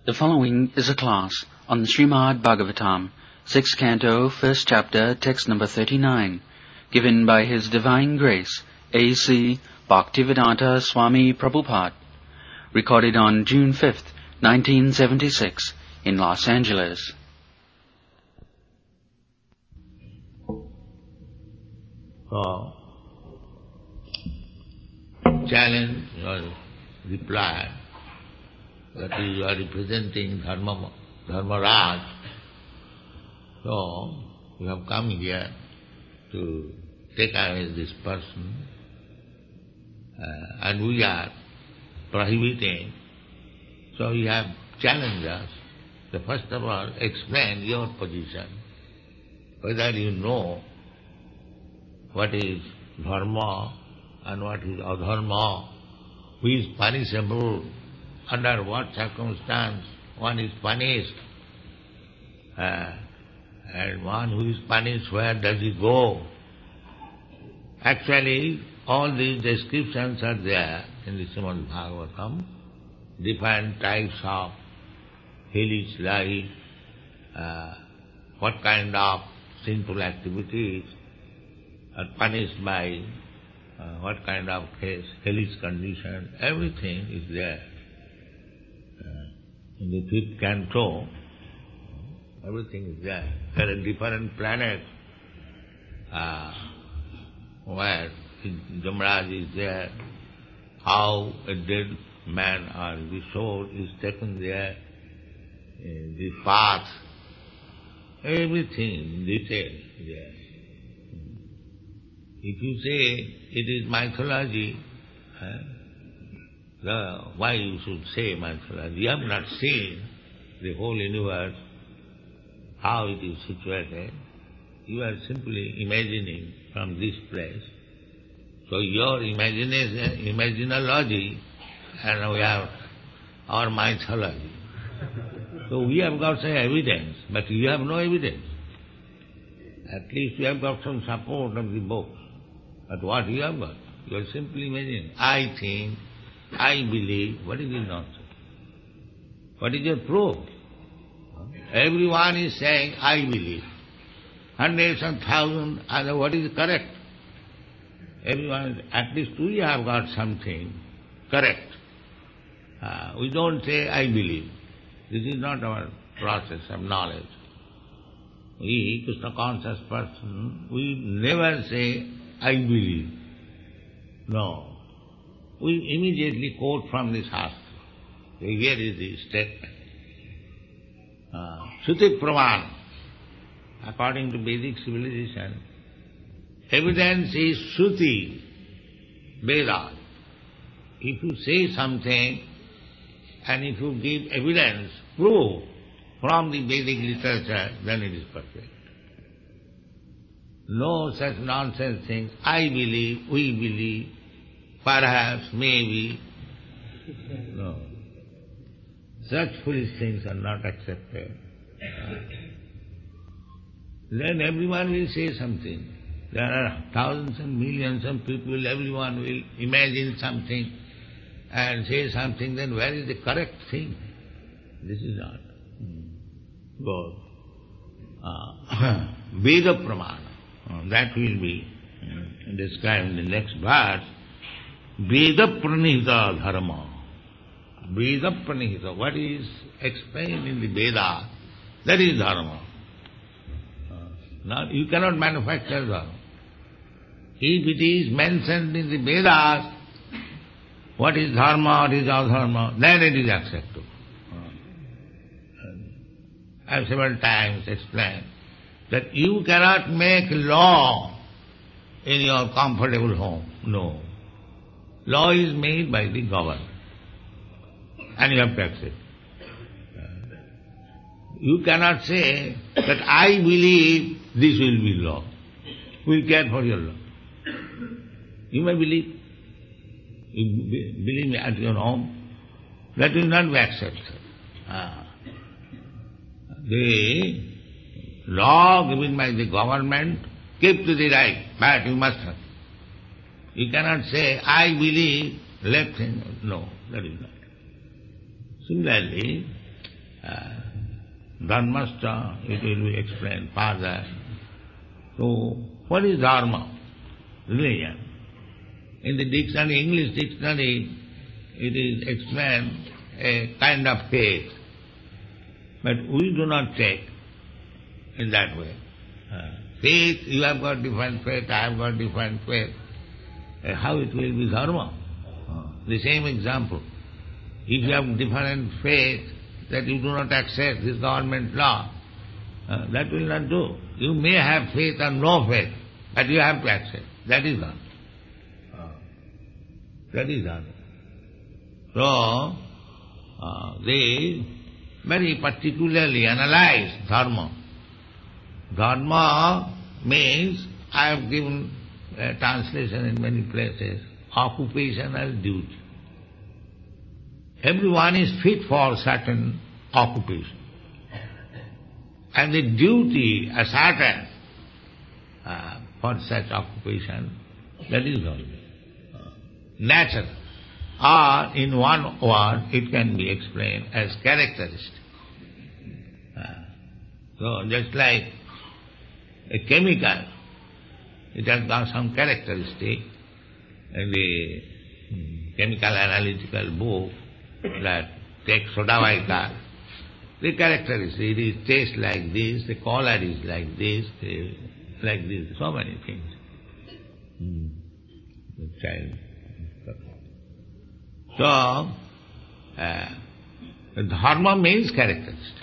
The following is a class on the Srimad Bhagavatam, 6th Canto, 1st Chapter, text number 39, given by His Divine Grace, A.C. Bhaktivedanta Swami Prabhupada, recorded on June 5th, 1976, in Los Angeles. So, challenge or reply that you are representing Dharmaraj. So, you have come here to take away this person, and we are prohibiting. So you have challenged us to first of all explain your position, whether you know what is dharma and what is adharma, who is punishable, under what circumstance one is punished, and one who is punished, where does he go? Actually, all these descriptions are there in the Srimad Bhagavatam, different types of hellish life, what kind of sinful activities are punished by what kind of hellish condition, everything is there. In the 5th canto, everything is there. There are different planets where Yamaraj is there, how a dead man or the soul is taken there, the path, everything in detail is there. If you say it is mythology, why you should say mythology? You have not seen the whole universe, how it is situated. You are simply imagining from this place. So your imaginology, and we have our mythology. So we have got some evidence, but you have no evidence. At least you have got some support of the books. But what you have got? You are simply imagining. I think, I believe. What is this nonsense? What is your proof? Everyone is saying, I believe. Hundreds and thousands, and what is correct? Everyone, at least we have got something correct. We don't say, I believe. This is not our process of knowledge. We, Krishna conscious person, we never say, I believe. No. We immediately quote from the Shastra. Here is the statement. Shruti Praman, according to Vedic civilization, evidence is Shruti, Veda. If you say something and if you give evidence, proof from the Vedic literature, then it is perfect. No such nonsense things, I believe, we believe, perhaps, maybe. No. Such foolish things are not accepted. Then everyone will say something. There are thousands and millions of people, everyone will imagine something and say something, then where is the correct thing? This is not good. Veda Pramana, that will be described in the next verse. Veda Pranihita Dharma. Veda Pranihita, what is explained in the Veda, that is Dharma. Now, you cannot manufacture Dharma. If it is mentioned in the Vedas, what is Dharma, what is Adharma, then it is acceptable. I have several times explained that you cannot make law in your comfortable home. No. Law is made by the government, and you have to accept. You cannot say that I believe this will be law. Who will care for your law? You may believe. You believe me at your home. That will not be accepted. The law given by the government, keep to the right, but you must have. You cannot say, I believe, left hand. No, that is not. Similarly, Dharmascha, it will be explained further. So, what is dharma? Religion. In the dictionary, English dictionary, it is explained a kind of faith. But we do not take in that way. Faith, you have got different faith, I have got different faith. How it will be dharma? The same example. If you have different faith that you do not accept this government law, that will not do. You may have faith or no faith, but you have to accept. That is dharma. That is dharma. So, they very particularly analyze dharma. Dharma means, I have given a translation in many places, occupational duty. Everyone is fit for certain occupation. And the duty ascertained for such occupation, that is dharma. Natural. Or in one word, it can be explained as characteristic. So just like a chemical, it has got some characteristic. In the chemical analytical book that takes soda bicarb, the characteristic, it tastes like this, the color is like this, so many things. The child. So, dharma means characteristic.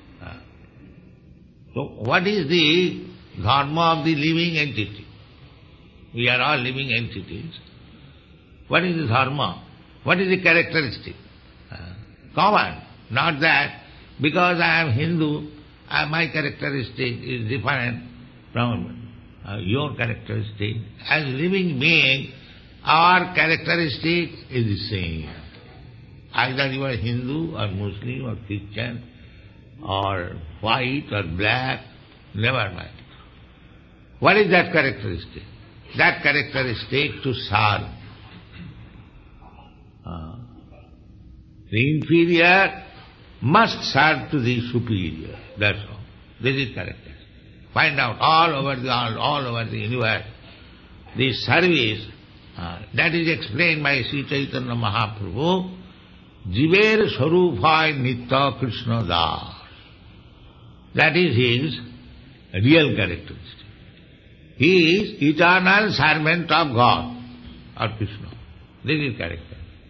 So, what is the dharma of the living entity? We are all living entities. What is the dharma? What is the characteristic? Common. Not that because I am Hindu, my characteristic is different from your characteristic. As living being, our characteristic is the same. Either you are Hindu or Muslim or Christian or white or black, never mind. What is that characteristic? That characteristic to serve. The inferior must serve to the superior. That's all. This is characteristic. Find out all over the world, all over the universe, this service, that is explained by Sri Chaitanya Mahaprabhu, Jiver Swaruphay Nitya Krishna Das. That is his real characteristic. He is eternal servant of God, or Krishna. This is character.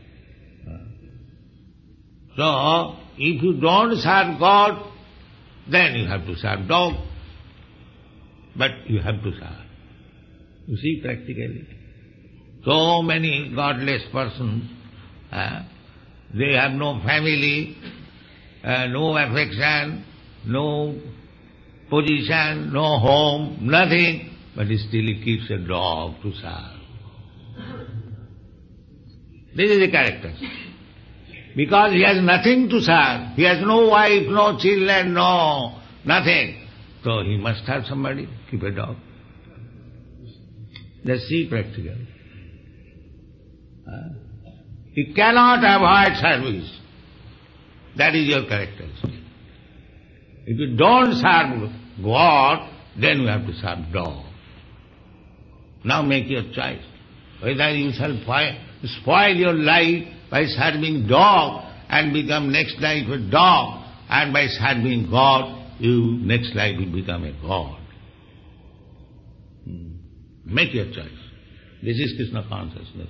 So, if you don't serve God, then you have to serve dog. But you have to serve. You see, practically. So many godless persons, they have no family, no affection, no position, no home, nothing, but still he keeps a dog to serve. This is the character. Because he has nothing to serve. He has no wife, no children, no nothing. So he must have somebody, keep a dog. Let's see practically. He cannot avoid service. That is your characteristic. If you don't serve God, then you have to serve dog. Now make your choice. Whether you shall spoil your life by serving dog and become next life a dog, and by serving God, you next life will become a god. Make your choice. This is Krishna consciousness.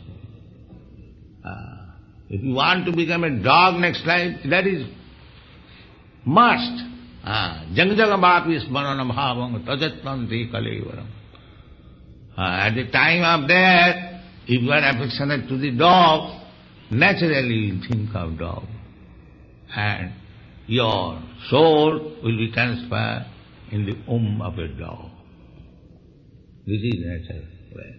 If you want to become a dog next life, that is must. Jang jagabhapi smarana bhavang tajatvanti kalevaram. At the time of death, if you are affectionate to the dog, naturally you will think of dog. And your soul will be transferred in the womb of a dog. This is natural way.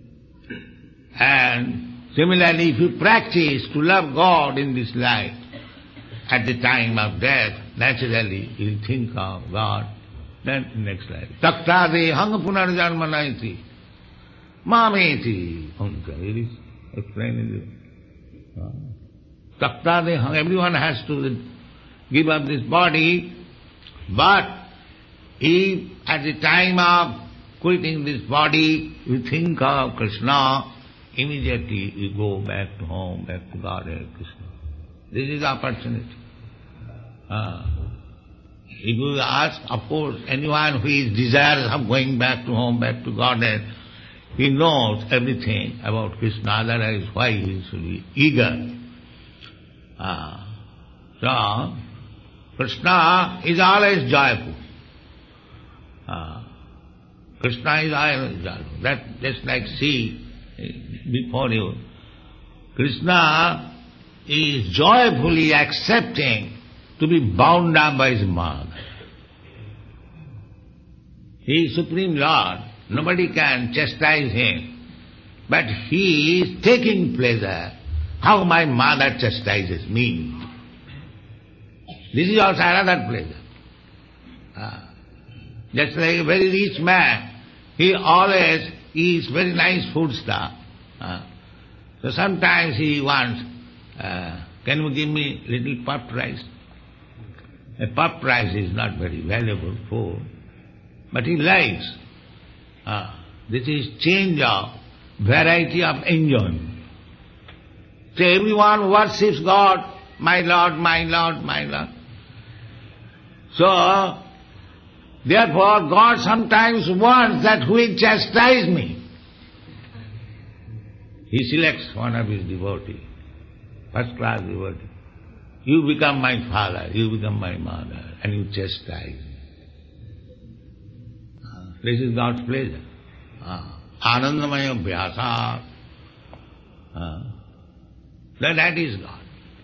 And similarly, if you practice to love God in this life, at the time of death, naturally you will think of God, then next life. Takta dehang punarjanmanaiti mameti. It is explained in the Takta dehang. Everyone has to give up this body, but if at the time of quitting this body you think of Krishna, immediately you go back to home, back to Godhead, Krishna. This is the opportunity. If you ask, of course, anyone who is desirous of going back to home, back to Godhead, he knows everything about Krishna, otherwise why he should be eager. So, Krishna is always joyful. Krishna is always joyful. That just like see before you. Krishna is joyfully accepting to be bound up by his mother. He is Supreme Lord. Nobody can chastise him. But he is taking pleasure how my mother chastises me. This is also another pleasure. Just like a very rich man, he always eats very nice food stuff. So sometimes he wants, can you give me little puffed rice? A puffed rice is not very valuable food, but he likes. This is change of variety of enjoyment. So everyone worships God, my Lord, my Lord, my Lord. So, therefore God sometimes wants that who will chastise me. He selects one of his devotees, first class devotee. You become my father, you become my mother, and you chastise me. This is God's pleasure. Anandamaya Vyasa. That is God.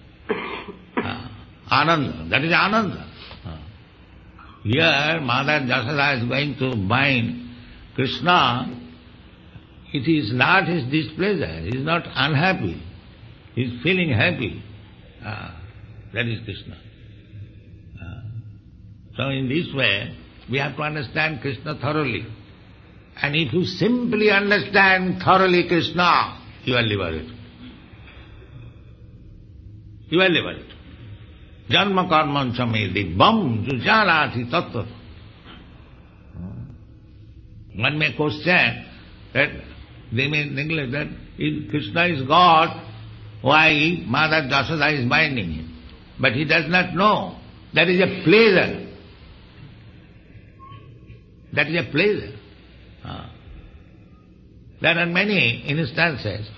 Ananda, that is Ananda. Here, Mother Jashoda is going to bind Krishna. It is not his displeasure. He is not unhappy. He is feeling happy. That is Krishna. So in this way, we have to understand Krishna thoroughly. And if you simply understand thoroughly Krishna, you are liberated. You are liberated. Janma karman chamedi bam jujanati tattva. One may question that they may neglect that if Krishna is God, why Mother Jashoda is binding him? But he does not know. That is a pleasure. That is a pleasure. There are many instances.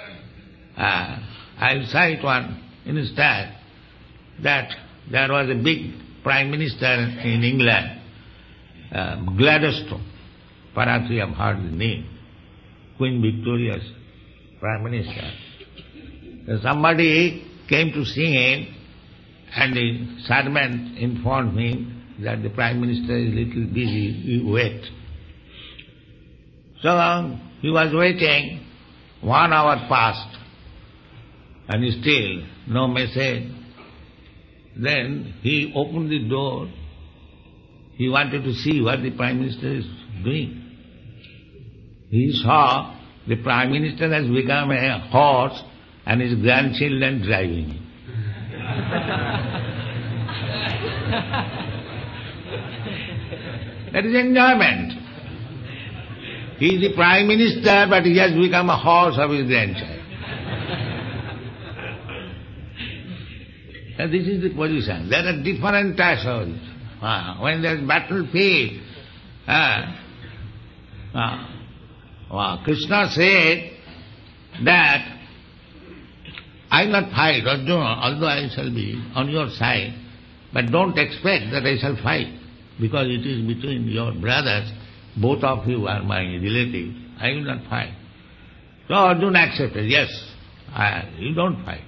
I will cite one instance that there was a big Prime Minister in England, Gladstone. Perhaps you have heard the name. Queen Victoria's Prime Minister. Somebody came to see him and the servant informed him that the Prime Minister is a little busy, you wait. So he was waiting, 1 hour passed and still no message. Then he opened the door. He wanted to see what the Prime Minister is doing. He saw the Prime Minister has become a horse and his grandchildren driving him. That is enjoyment. He is the Prime Minister, but he has become a horse of his grandchild. And this is the position. There are different types of it. When there is battlefield, Krishna said that I will not fight, Arjuna, although I shall be on your side, but don't expect that I shall fight, because it is between your brothers, both of you are my relatives, I will not fight. So Arjuna accepted, yes, you don't fight.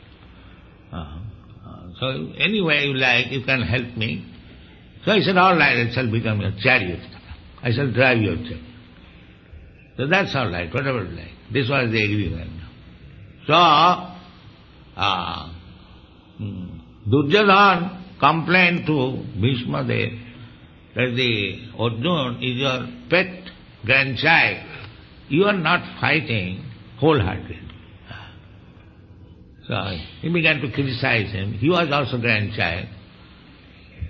So any way you like, you can help me. So he said, all right, I shall become your chariot. I shall drive your chariot. So that's all right, whatever you like. This was the agreement. So, Duryodhana complained to Bhishma Dev that the Arjuna is your pet grandchild. You are not fighting wholeheartedly. So he began to criticize him. He was also grandchild.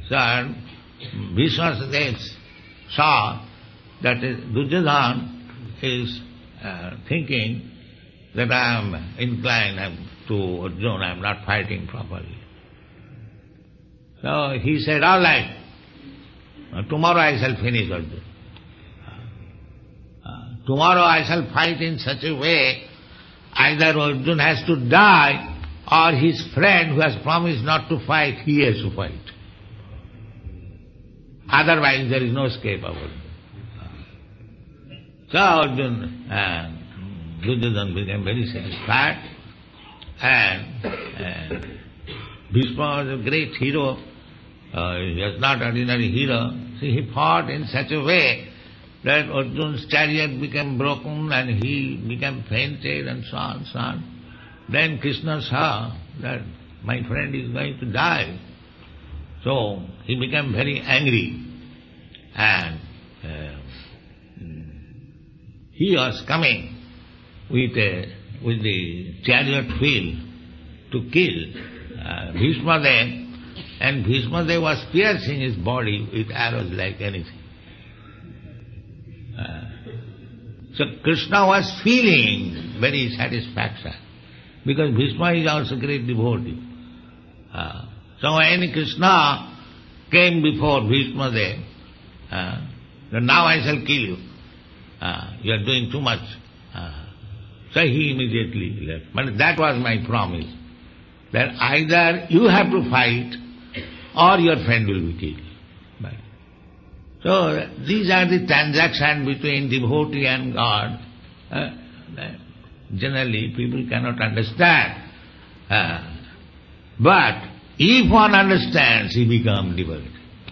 So Bhishma saw that Duryodhana is thinking that I am inclined to Arjuna, I am not fighting properly. So he said, all right, tomorrow I shall finish Arjuna. Tomorrow I shall fight in such a way, either Arjuna has to die or his friend who has promised not to fight, he has to fight. Otherwise there is no escape of Arjuna. So Arjuna, Duryodhana became very satisfied, and Bhishma was a great hero. He was not ordinary hero. See, he fought in such a way that Arjuna's chariot became broken and he became fainted and so on, so on. Then Krishna saw that my friend is going to die. So he became very angry, and he was coming with the chariot wheel to kill Bhishmadev, and Bhishmadev was piercing his body with arrows like anything. So Krishna was feeling very satisfaction, because Bhishma is also great devotee. So when Krishna came before Bhishmadev, now I shall kill you. You are doing too much. So he immediately left. But that was my promise, that either you have to fight or your friend will be killed. So these are the transactions between devotee and God. Generally people cannot understand. But if one understands, he becomes devotee.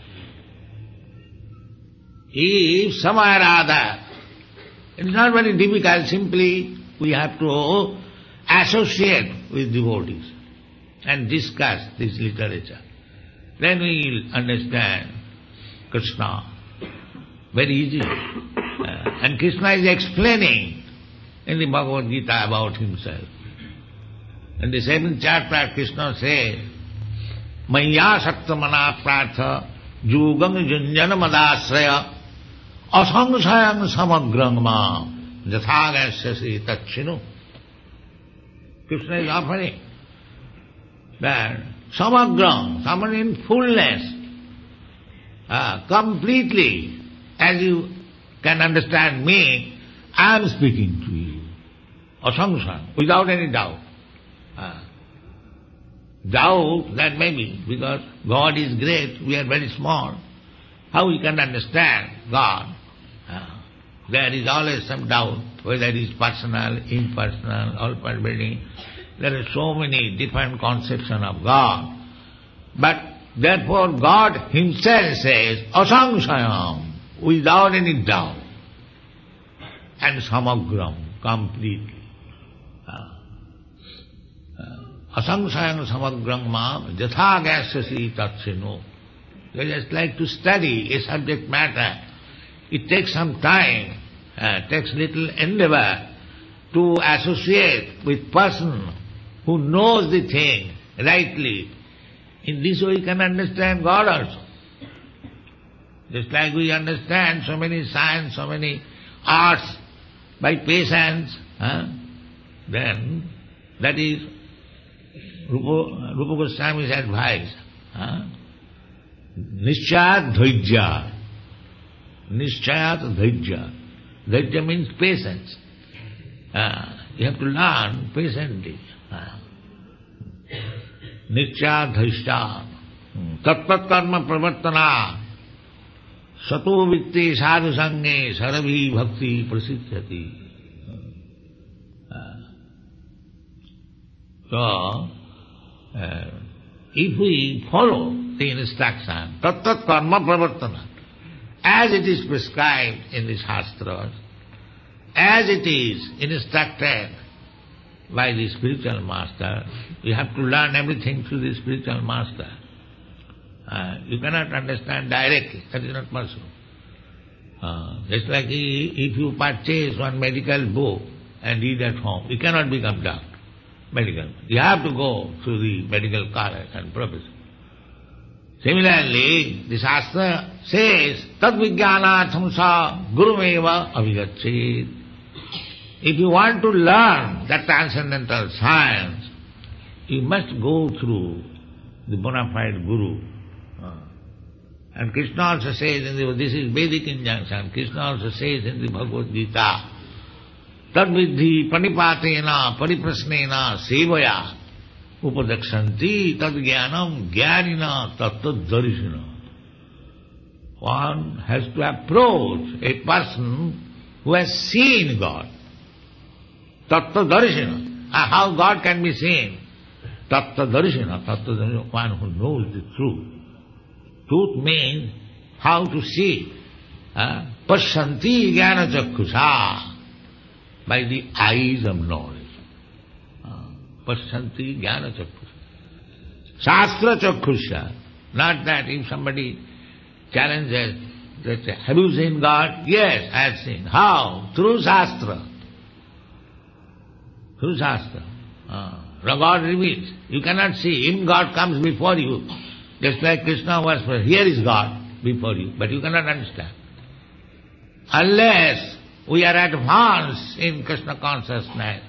If somewhere or other, it is not very difficult, simply we have to associate with devotees and discuss this literature. Then we will understand Krishna very easily. And Krishna is explaining in the Bhagavad Gita about himself. In the 7th chapter, Krishna says, Maya sakta mana prartha jugam junjana madasraya asangsayam samagrang ma jathagasyasi tachinu. Krishna is offering that samagrang, saman in fullness, completely, as you can understand me, I am speaking to you. Asangsayam, without any doubt. Doubt, that may be, because God is great, we are very small. How we can understand God? There is always some doubt, whether it is personal, impersonal, all-pervading. There are so many different conceptions of God. But therefore God himself says, asangsayam, without any doubt, and samagram, completely. Asangsayam samagram ma jathagasyasi tatsino. You just like to study a subject matter. It takes some time, takes little endeavor to associate with person who knows the thing rightly. In this way you can understand God also. Just like we understand so many science, so many arts by patience, then that is Rupa Goswami's advice. Nishchayat dhaijya. Nishchayat dhaijya. Dhaijya means patience. You have to learn patiently. Nishchayat dhaijya. Tat karma pravartana. Sato vitti sadhu sange sarabhi bhakti prasiddhati. So, if we follow the instruction, tat karma pravartana, as it is prescribed in the Shastras, as it is instructed by the spiritual master, you have to learn everything through the spiritual master. You cannot understand directly, that is not possible. Just like if you purchase one medical book and read at home, you cannot become doctor. Medical. You have to go through the medical college and professor. Similarly, the Shastra says, Tad Vijnanatham sa Gurumeva Abhigacchit. If you want to learn that transcendental science, you must go through the bona fide Guru. And Krishna also says, this is Vedic injunction, Krishna also says in the Bhagavad Gita, Tad vidhi panipatena pariprasnena sevaya upadakshanti tad jnanam jnanina tattva darishina. One has to approach a person who has seen God. Tattva darishina. How God can be seen? Tattva darishina, one who knows the truth. Truth means how to see. Pasyanti jnana chakkusha, by the eyes of knowledge. Pasyanti jnana chakkusha. Shastra chakkusha. Not that if somebody challenges, that say, have you seen God? Yes, I have seen. How? Through Shastra. Through Shastra. The God reveals. You cannot see him, God comes before you. Just like Krishna was, here is God before you, but you cannot understand. Unless we are advanced in Krishna consciousness,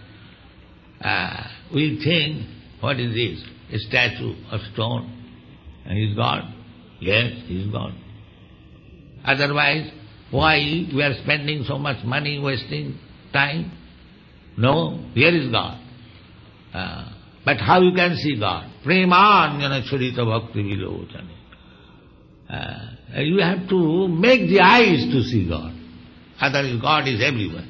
we think, what is this? A statue of stone. And he is God? Yes, he is God. Otherwise, why we are spending so much money, wasting time? No, here is God. But how you can see God? Premanjana charita bhakti vilochane. You have to make the eyes to see God. Otherwise God is everywhere.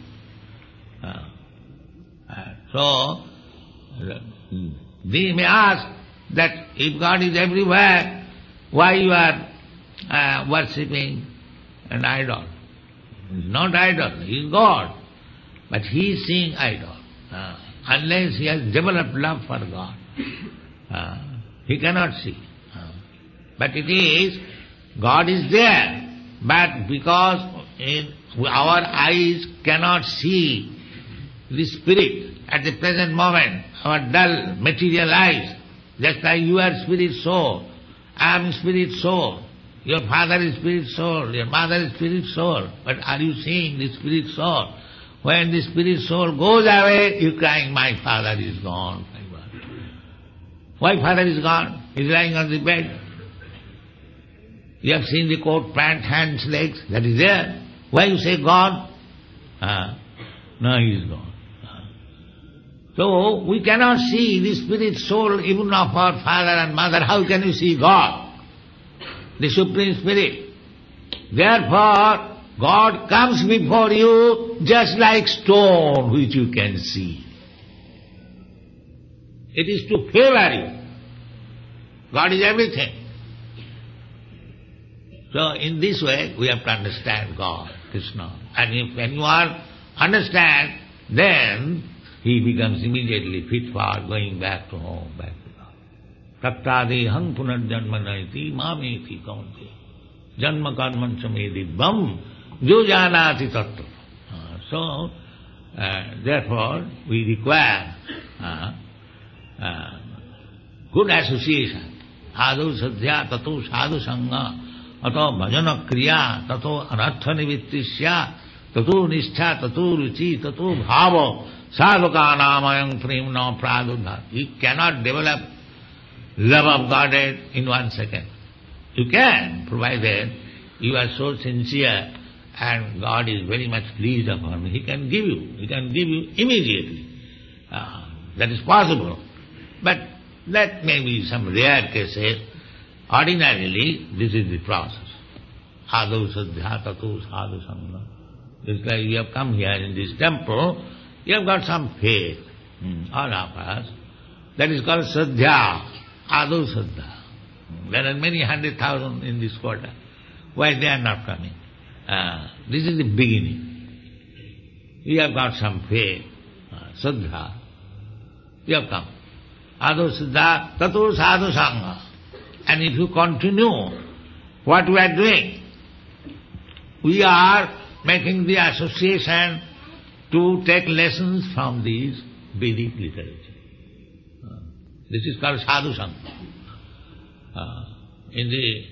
So, we may ask that if God is everywhere, why you are worshipping an idol? He is not idol, he is God. But he is seeing idol. Unless he has developed love for God, he cannot see. But it is, God is there, but because our eyes cannot see the spirit at the present moment, our dull material eyes, just like you are spirit soul, I am spirit soul, your father is spirit soul, your mother is spirit soul, but are you seeing the spirit soul? When the spirit soul goes away, you crying, my father is gone. Why father is gone? He is lying on the bed. You have seen the coat, pant, hands, legs, that is there. Why you say gone? No, he is gone. So, we cannot see the spirit soul even of our father and mother. How can you see God? The Supreme Spirit. Therefore, God comes before you just like stone which you can see. It is to favor you. God is everything. So in this way we have to understand God, Krishna. And when you understand, then he becomes immediately fit for going back to home, back to God. Tattadehang punarjanma naiti mameti kaunte. Janma karmancha medibam. Jojanati tattva. So, therefore, we require good association. Adu sadhya tato sadhu sangha ato bhajana kriya tato anartha nivittisya tato nishtha tato ruchi tato bhava sadhuka namayam premna pradudha. You cannot develop love of Godhead in 1 second. You can, provided you are so sincere and God is very much pleased upon you. He can give you immediately. That is possible. But that may be some rare cases. Ordinarily, this is the process. Adu sadhya tato sadhu sangha. Just like you have come here in this temple, you have got some faith, all of us. That is called sadhya, adu sadhya. There are many 100,000 in this quarter. Why they are not coming? This is the beginning. You have got some faith, sadhya. You have come. Adu sadhya, tato sadhu sangha. And if you continue what we are doing, we are making the association to take lessons from these Vedic literature. This is called sadhu sangha. In the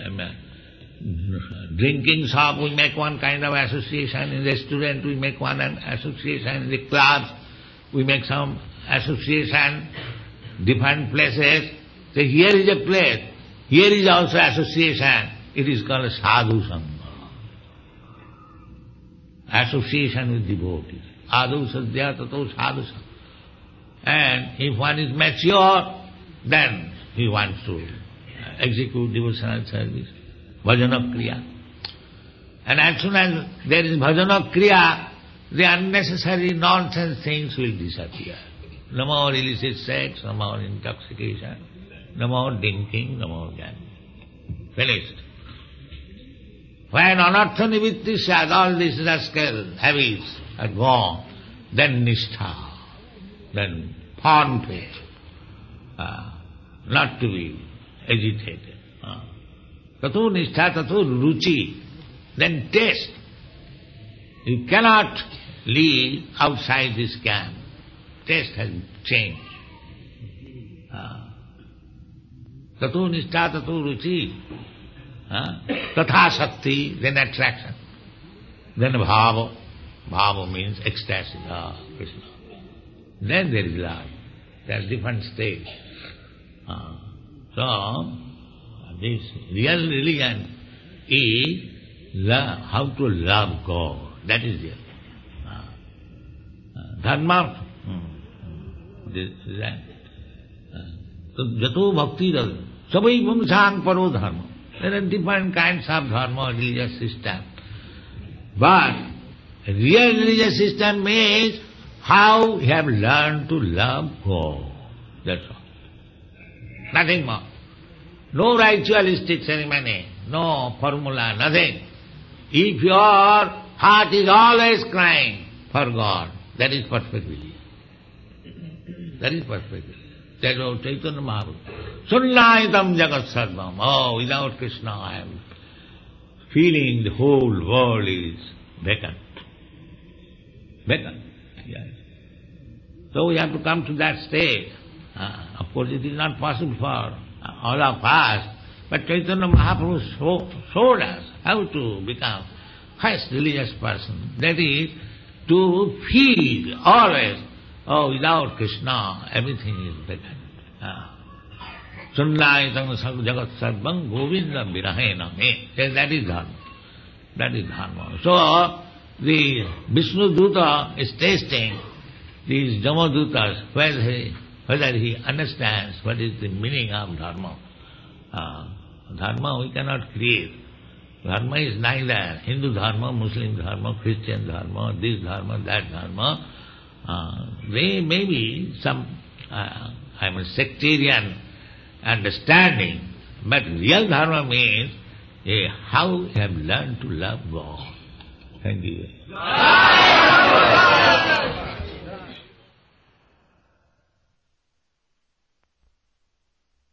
drinking shop we make one kind of association, in the restaurant we make one association, in the clubs we make some association, different places. So here is a place, here is also association. It is called sadhu sangha. Association with devotees. Adu sadhya tato sadhu sangha. And if one is mature, then he wants to execute devotional service, bhajana kriya. And as soon as there is bhajana kriya, the unnecessary nonsense things will disappear. No more illicit sex, no more intoxication, no more drinking, no more gambling. Finished. When anartha nivitti sad, all these rascal habits are gone, then nishtha, then firm faith, not to be agitated. Tato nishtha, tato ruchi, then taste. You cannot live outside this camp. Taste has changed. Tato nishtha, tato ruchi. Tatha shakti, then attraction. Then bhava. Bhava means ecstasy. Krishna. Then there is love. There are different stages. So, this real religion is how to love God. That is it. Dharma. This is that. Jato bhakti rasa. Sabai vamsang paro dharma. There are different kinds of dharma, religious system. But real religious system means how you have learned to love God. That's all. Nothing more. No ritualistic ceremony, no formula, nothing. If your heart is always crying for God, that is perfect religion. That is perfect religion. That was Chaitanya Mahaprabhu. Sunnaitam jagat sarvam. Oh, without Krishna I am feeling the whole world is vacant. Vacant. Yes. So we have to come to that state. Of course it is not possible for all of us, but Chaitanya Mahaprabhu showed us how to become first religious person. That is to feel always, oh, without Krishna everything is vacant. Sunnaitam jagat sarvam govinda virahena me. That is dharma. That is dharma. So the Vishnu Duta is tasting these Jamadutas, whether he understands what is the meaning of dharma. Dharma we cannot create. Dharma is neither Hindu dharma, Muslim dharma, Christian dharma, this dharma, that dharma. They may be some sectarian understanding, but real dharma means how you have learned to love God. Thank you.